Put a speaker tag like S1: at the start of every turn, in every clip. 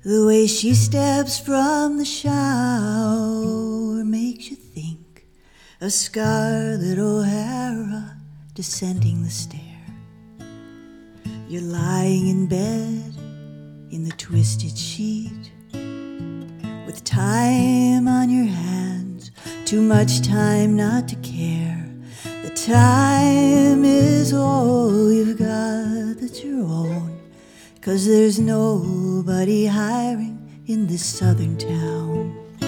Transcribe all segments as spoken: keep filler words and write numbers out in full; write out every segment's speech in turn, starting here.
S1: The way she steps from the shower makes you think of Scarlett O'Hara descending the stair. You're lying in bed in the twisted sheet, with time on your hands, too much time not to care. The time is all you've got that's your own, 'cause there's nobody hiring in this southern town.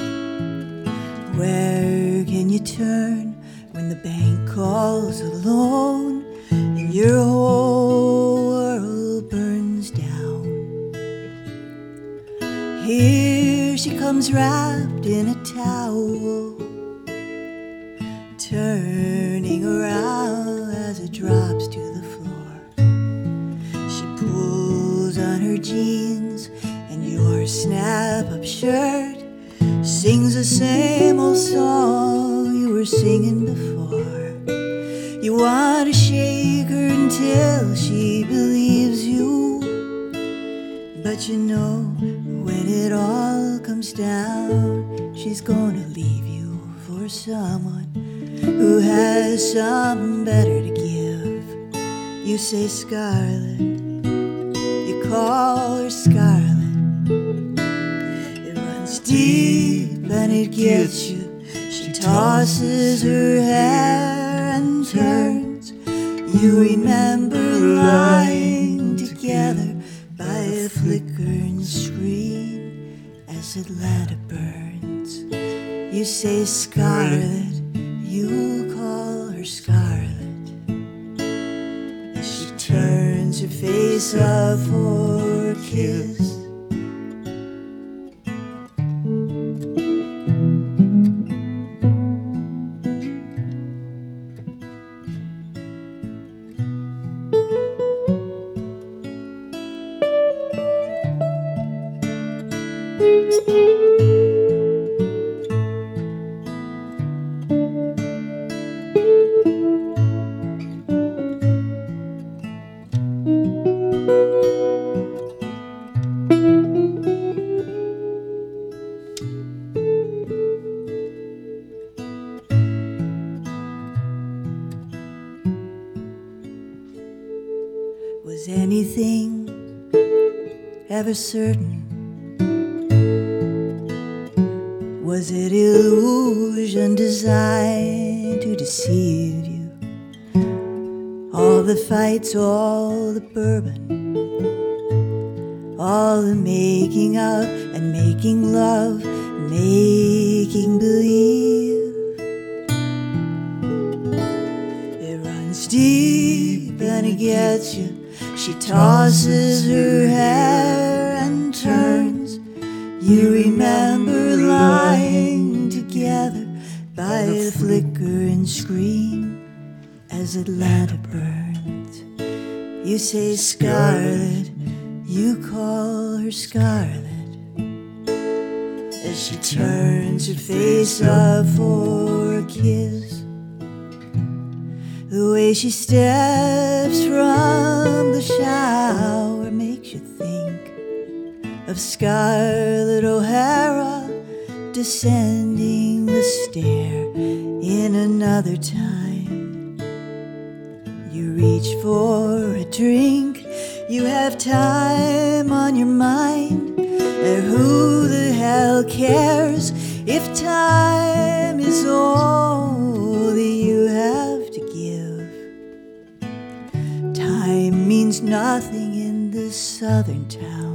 S1: Where can you turn when the bank calls a loan and your whole world burns down? Here she comes wrapped in a towel, turning around as it drops to the floor. She pulls on her jeans and your snap-up shirt, sings the same old song you were singing before. You want to shake her until she believes you, but you know when it all comes down, she's gonna leave you for someone who has something better to give. You say Scarlett, you call her Scarlett. It runs deep and it gets you. She tosses her hair and turns. You remember lying together by a flickering screen as Atlanta burns. You say Scarlett, you call her Scarlett, as she turns her face up for a kiss. Was anything ever certain? Was it illusion designed to deceive you? All the fights, all the bourbon, all the making up and making love, making believe. It runs deep and it gets you. She tosses her hair and turns. You remember lying together by the flickering screen as Atlanta burns. You say Scarlett, you call her Scarlett, as she turns her face up for a kiss. The way she steps from the shower makes you think of Scarlett O'Hara descending the stair in another time. You reach for a drink, you have time on your mind, and who the hell cares if time is all that you have to give? Time means nothing in this southern town.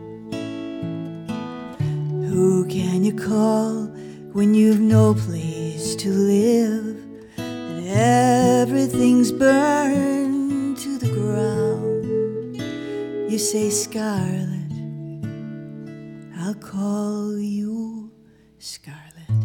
S1: Who can you call when you've no place to live and everything's burned to the ground? You say Scarlett, I'll call you Scarlett.